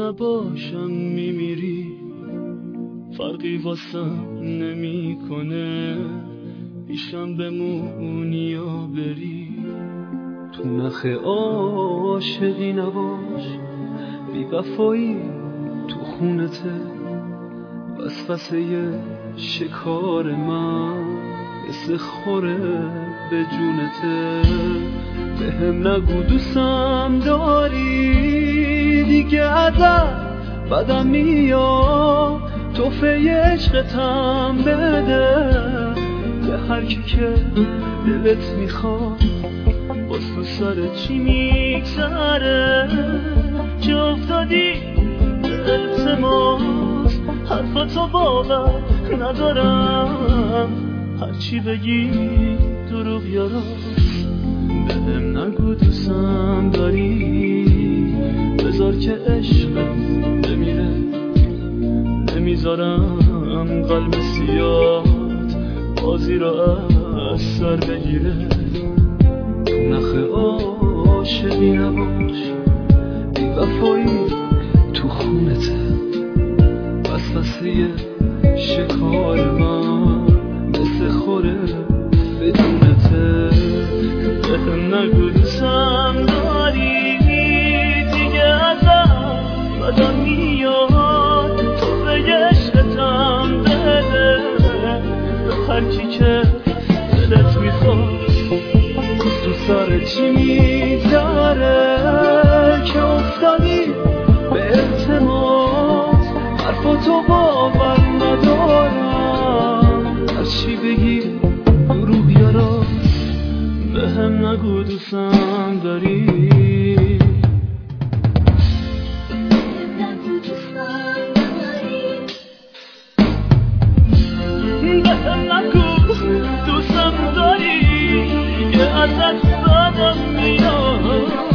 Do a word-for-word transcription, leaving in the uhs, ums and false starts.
نباشم میمیری، فرقی واسم نمیکنه، پیشم بمونی یا بری. تو نخ عاشقی نباش، بی وفایی تو خونته، وسوسه شکار من مثل خوره به جونته. بهم نگو دوستم داری، دیگه ازت بدم میاد، تحفه عشقتم بده به هر کی که دلت میخواد. باز تو سر چی میگذره چه افتادی به التماس، حرفتو باور ندارم، هرچی بگی دروغ یا راست. بهم نگو دوستم داری، بذار که عشقت بمیره، نمیذارم قلب سیاد بازی را از سر بگیره. تو نخ عاشقی نباش، بی وفایی تو خونته، وسوسه شکار من مثل خوره به جونته. بهم نگو دوستم داری، دیگه ازم بدم میاد، تو به عشقتم بده به هر کی که دلت میخواد. تو سر چی میگذره که افتادی به التماس، حرفاتو باور ندارم، هرچی بگی دروغ یا راست. بهم نگو دوستم داری، بهم نگو دوستم داری، که ازت بدم میاد.